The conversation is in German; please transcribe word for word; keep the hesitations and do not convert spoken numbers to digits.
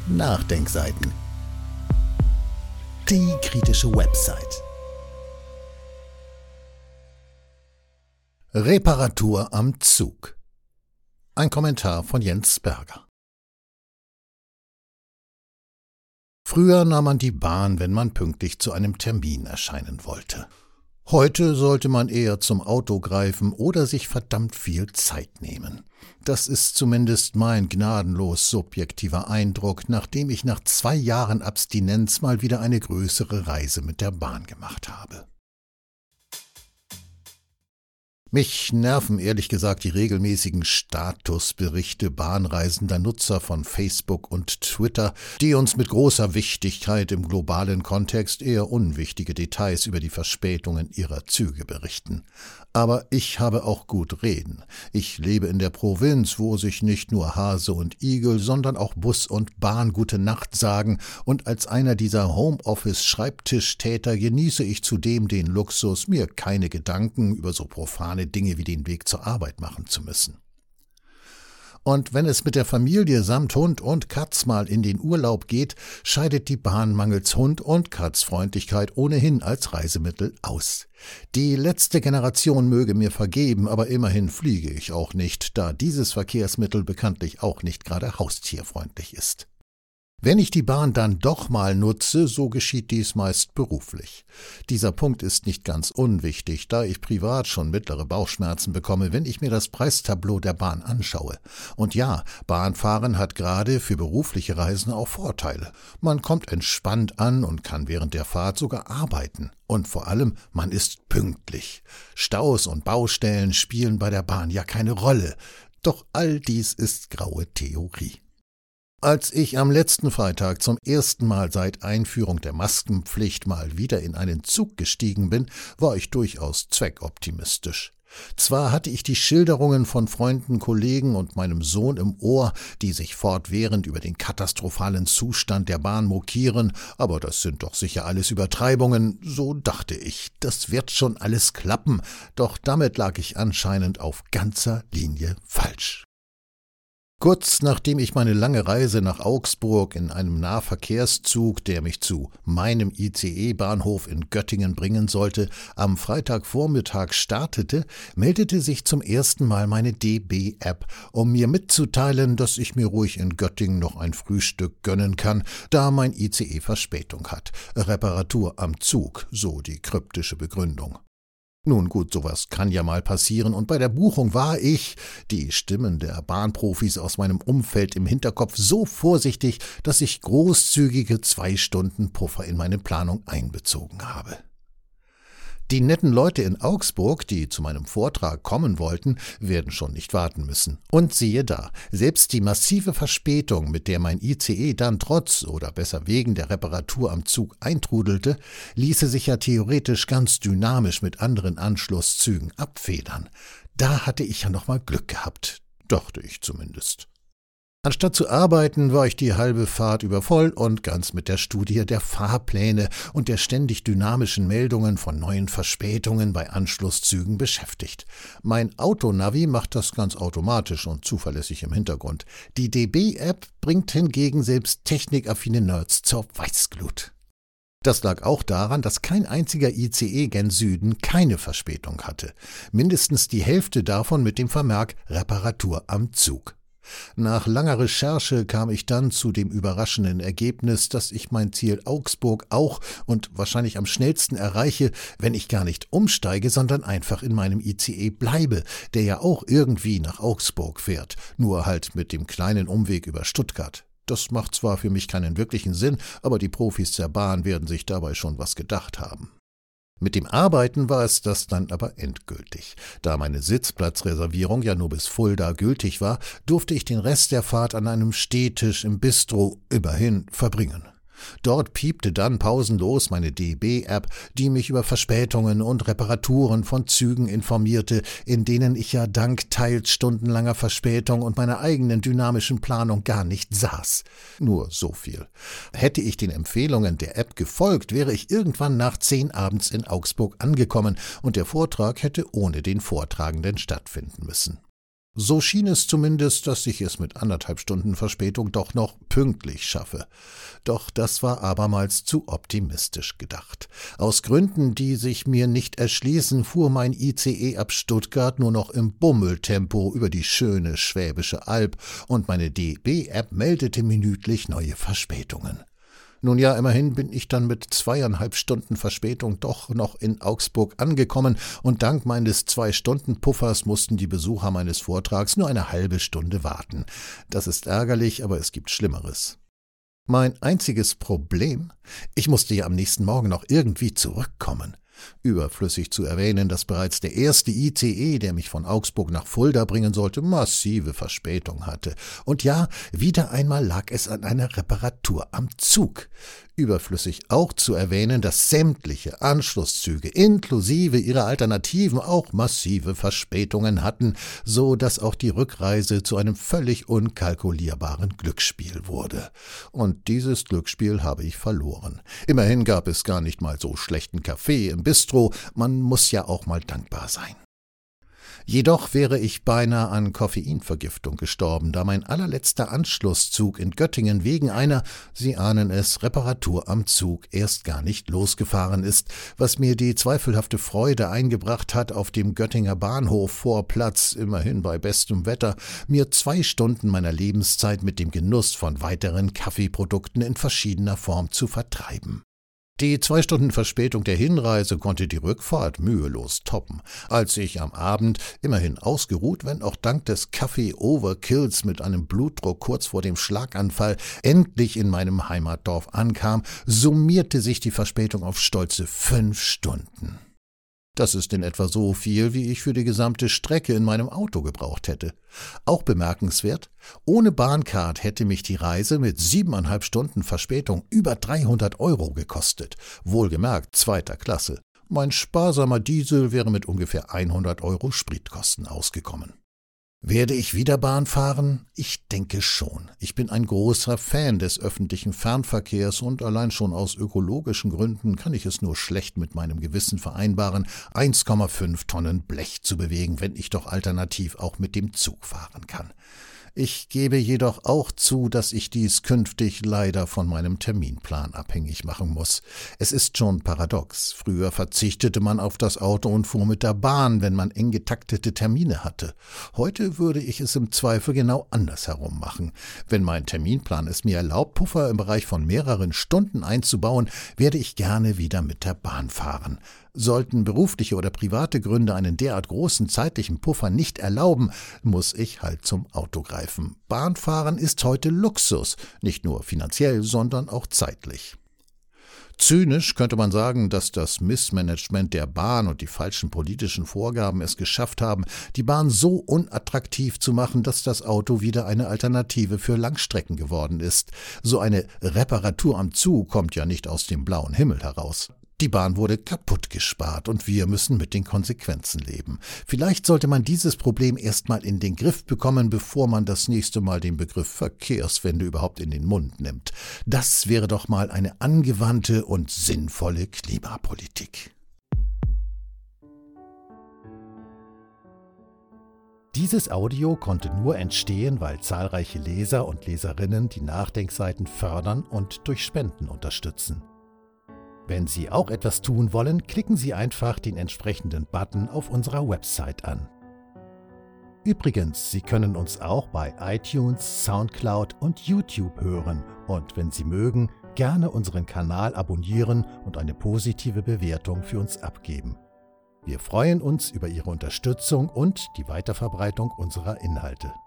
Nachdenkseiten. Die kritische Website. Reparatur am Zug. Ein Kommentar von Jens Berger. Früher nahm man die Bahn, wenn man pünktlich zu einem Termin erscheinen wollte. Heute sollte man eher zum Auto greifen oder sich verdammt viel Zeit nehmen. Das ist zumindest mein gnadenlos subjektiver Eindruck, nachdem ich nach zwei Jahren Abstinenz mal wieder eine größere Reise mit der Bahn gemacht habe. Mich nerven ehrlich gesagt die regelmäßigen Statusberichte bahnreisender Nutzer von Facebook und Twitter, die uns mit großer Wichtigkeit im globalen Kontext eher unwichtige Details über die Verspätungen ihrer Züge berichten. Aber ich habe auch gut reden. Ich lebe in der Provinz, wo sich nicht nur Hase und Igel, sondern auch Bus und Bahn gute Nacht sagen, und als einer dieser Homeoffice-Schreibtischtäter genieße ich zudem den Luxus, mir keine Gedanken über so profane Dinge wie den Weg zur Arbeit machen zu müssen. Und wenn es mit der Familie samt Hund und Katz mal in den Urlaub geht, scheidet die Bahn mangels Hund- und Katzfreundlichkeit ohnehin als Reisemittel aus. Die letzte Generation möge mir vergeben, aber immerhin fliege ich auch nicht, da dieses Verkehrsmittel bekanntlich auch nicht gerade haustierfreundlich ist. Wenn ich die Bahn dann doch mal nutze, so geschieht dies meist beruflich. Dieser Punkt ist nicht ganz unwichtig, da ich privat schon mittlere Bauchschmerzen bekomme, wenn ich mir das Preistableau der Bahn anschaue. Und ja, Bahnfahren hat gerade für berufliche Reisen auch Vorteile. Man kommt entspannt an und kann während der Fahrt sogar arbeiten. Und vor allem, man ist pünktlich. Staus und Baustellen spielen bei der Bahn ja keine Rolle. Doch all dies ist graue Theorie. Als ich am letzten Freitag zum ersten Mal seit Einführung der Maskenpflicht mal wieder in einen Zug gestiegen bin, war ich durchaus zweckoptimistisch. Zwar hatte ich die Schilderungen von Freunden, Kollegen und meinem Sohn im Ohr, die sich fortwährend über den katastrophalen Zustand der Bahn mokieren, aber das sind doch sicher alles Übertreibungen, so dachte ich, das wird schon alles klappen, doch damit lag ich anscheinend auf ganzer Linie falsch. Kurz nachdem ich meine lange Reise nach Augsburg in einem Nahverkehrszug, der mich zu meinem I C E-Bahnhof in Göttingen bringen sollte, am Freitagvormittag startete, meldete sich zum ersten Mal meine D B-App, um mir mitzuteilen, dass ich mir ruhig in Göttingen noch ein Frühstück gönnen kann, da mein I C E Verspätung hat. Reparatur am Zug, so die kryptische Begründung. Nun gut, sowas kann ja mal passieren, und bei der Buchung war ich, die Stimmen der Bahnprofis aus meinem Umfeld im Hinterkopf, so vorsichtig, dass ich großzügige zwei Stunden Puffer in meine Planung einbezogen habe. Die netten Leute in Augsburg, die zu meinem Vortrag kommen wollten, werden schon nicht warten müssen. Und siehe da, selbst die massive Verspätung, mit der mein I C E dann trotz oder besser wegen der Reparatur am Zug eintrudelte, ließe sich ja theoretisch ganz dynamisch mit anderen Anschlusszügen abfedern. Da hatte ich ja noch mal Glück gehabt, dachte ich zumindest. Anstatt zu arbeiten, war ich die halbe Fahrt über voll und ganz mit der Studie der Fahrpläne und der ständig dynamischen Meldungen von neuen Verspätungen bei Anschlusszügen beschäftigt. Mein Autonavi macht das ganz automatisch und zuverlässig im Hintergrund. Die D B-App bringt hingegen selbst technikaffine Nerds zur Weißglut. Das lag auch daran, dass kein einziger I C E gen Süden keine Verspätung hatte. Mindestens die Hälfte davon mit dem Vermerk Reparatur am Zug. Nach langer Recherche kam ich dann zu dem überraschenden Ergebnis, dass ich mein Ziel Augsburg auch und wahrscheinlich am schnellsten erreiche, wenn ich gar nicht umsteige, sondern einfach in meinem I C E bleibe, der ja auch irgendwie nach Augsburg fährt, nur halt mit dem kleinen Umweg über Stuttgart. Das macht zwar für mich keinen wirklichen Sinn, aber die Profis der Bahn werden sich dabei schon was gedacht haben. Mit dem Arbeiten war es das dann aber endgültig. Da meine Sitzplatzreservierung ja nur bis Fulda gültig war, durfte ich den Rest der Fahrt an einem Stehtisch im Bistro immerhin verbringen. Dort piepte dann pausenlos meine D B-App, die mich über Verspätungen und Reparaturen von Zügen informierte, in denen ich ja dank teils stundenlanger Verspätung und meiner eigenen dynamischen Planung gar nicht saß. Nur so viel. Hätte ich den Empfehlungen der App gefolgt, wäre ich irgendwann nach zehn abends in Augsburg angekommen und der Vortrag hätte ohne den Vortragenden stattfinden müssen. So schien es zumindest, dass ich es mit anderthalb Stunden Verspätung doch noch pünktlich schaffe. Doch das war abermals zu optimistisch gedacht. Aus Gründen, die sich mir nicht erschließen, fuhr mein I C E ab Stuttgart nur noch im Bummeltempo über die schöne Schwäbische Alb und meine D B-App meldete minütlich neue Verspätungen. Nun ja, immerhin bin ich dann mit zweieinhalb Stunden Verspätung doch noch in Augsburg angekommen und dank meines Zwei-Stunden-Puffers mussten die Besucher meines Vortrags nur eine halbe Stunde warten. Das ist ärgerlich, aber es gibt Schlimmeres. Mein einziges Problem? Ich musste ja am nächsten Morgen noch irgendwie zurückkommen. Überflüssig zu erwähnen, dass bereits der erste I C E, der mich von Augsburg nach Fulda bringen sollte, massive Verspätung hatte. Und ja, wieder einmal lag es an einer Reparatur am Zug. Überflüssig auch zu erwähnen, dass sämtliche Anschlusszüge inklusive ihrer Alternativen auch massive Verspätungen hatten, so dass auch die Rückreise zu einem völlig unkalkulierbaren Glücksspiel wurde. Und dieses Glücksspiel habe ich verloren. Immerhin gab es gar nicht mal so schlechten Kaffee im Bistro, man muss ja auch mal dankbar sein. Jedoch wäre ich beinahe an Koffeinvergiftung gestorben, da mein allerletzter Anschlusszug in Göttingen wegen einer, Sie ahnen es, Reparatur am Zug erst gar nicht losgefahren ist, was mir die zweifelhafte Freude eingebracht hat, auf dem Göttinger Bahnhof vor Platz, immerhin bei bestem Wetter, mir zwei Stunden meiner Lebenszeit mit dem Genuss von weiteren Kaffeeprodukten in verschiedener Form zu vertreiben. Die zwei Stunden Verspätung der Hinreise konnte die Rückfahrt mühelos toppen, als ich am Abend, immerhin ausgeruht, wenn auch dank des Kaffee-Overkills mit einem Blutdruck kurz vor dem Schlaganfall, endlich in meinem Heimatdorf ankam, summierte sich die Verspätung auf stolze fünf Stunden. Das ist in etwa so viel, wie ich für die gesamte Strecke in meinem Auto gebraucht hätte. Auch bemerkenswert, ohne Bahncard hätte mich die Reise mit siebeneinhalb Stunden Verspätung über dreihundert Euro gekostet. Wohlgemerkt zweiter Klasse. Mein sparsamer Diesel wäre mit ungefähr hundert Euro Spritkosten ausgekommen. Werde ich wieder Bahn fahren? Ich denke schon. Ich bin ein großer Fan des öffentlichen Fernverkehrs und allein schon aus ökologischen Gründen kann ich es nur schlecht mit meinem Gewissen vereinbaren, eins Komma fünf Tonnen Blech zu bewegen, wenn ich doch alternativ auch mit dem Zug fahren kann. Ich gebe jedoch auch zu, dass ich dies künftig leider von meinem Terminplan abhängig machen muss. Es ist schon paradox. Früher verzichtete man auf das Auto und fuhr mit der Bahn, wenn man eng getaktete Termine hatte. Heute würde ich es im Zweifel genau andersherum machen. Wenn mein Terminplan es mir erlaubt, Puffer im Bereich von mehreren Stunden einzubauen, werde ich gerne wieder mit der Bahn fahren. Sollten berufliche oder private Gründe einen derart großen zeitlichen Puffer nicht erlauben, muss ich halt zum Auto greifen. Bahnfahren ist heute Luxus, nicht nur finanziell, sondern auch zeitlich. Zynisch könnte man sagen, dass das Missmanagement der Bahn und die falschen politischen Vorgaben es geschafft haben, die Bahn so unattraktiv zu machen, dass das Auto wieder eine Alternative für Langstrecken geworden ist. So eine Reparatur am Zug kommt ja nicht aus dem blauen Himmel heraus. Die Bahn wurde kaputt gespart und wir müssen mit den Konsequenzen leben. Vielleicht sollte man dieses Problem erstmal in den Griff bekommen, bevor man das nächste Mal den Begriff Verkehrswende überhaupt in den Mund nimmt. Das wäre doch mal eine angewandte und sinnvolle Klimapolitik. Dieses Audio konnte nur entstehen, weil zahlreiche Leser und Leserinnen die Nachdenkseiten fördern und durch Spenden unterstützen. Wenn Sie auch etwas tun wollen, klicken Sie einfach den entsprechenden Button auf unserer Website an. Übrigens, Sie können uns auch bei iTunes, Soundcloud und YouTube hören und wenn Sie mögen, gerne unseren Kanal abonnieren und eine positive Bewertung für uns abgeben. Wir freuen uns über Ihre Unterstützung und die Weiterverbreitung unserer Inhalte.